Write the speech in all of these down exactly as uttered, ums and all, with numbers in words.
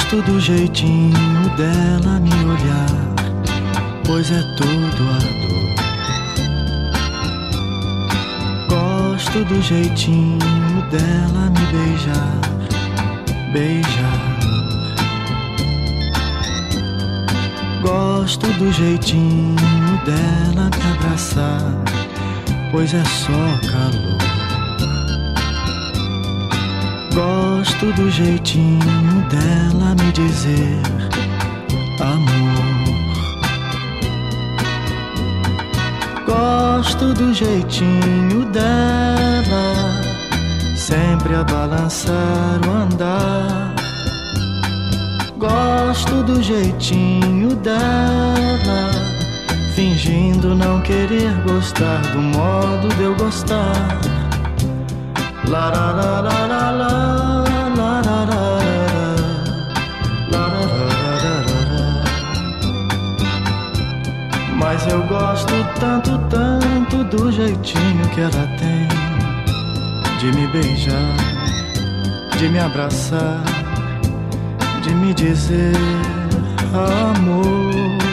Gosto do jeitinho dela me olhar, pois é todo ardor. Gosto do jeitinho dela me beijar, beijar. Gosto do jeitinho dela me abraçar, pois é só calor. Gosto do jeitinho dela me dizer amor. Gosto do jeitinho dela sempre a balançar o andar. Gosto do jeitinho dela fingindo não querer gostar do modo de eu gostar. La la la la la la la la la la la. Mas eu gosto tanto, tanto do jeitinho que ela tem de me beijar, de me abraçar, de me dizer amor.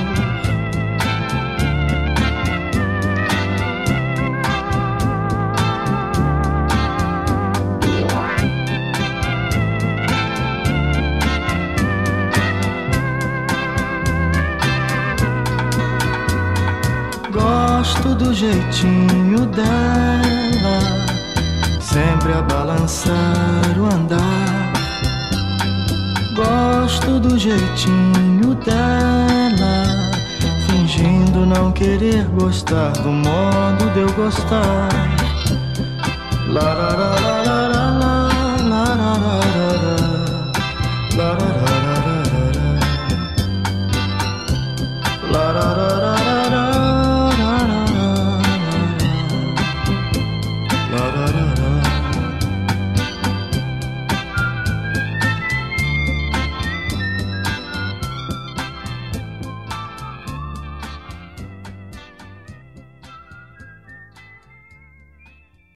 Gosto do jeitinho dela sempre a balançar o andar. Gosto do jeitinho dela fingindo não querer gostar do modo de eu gostar. La la la la.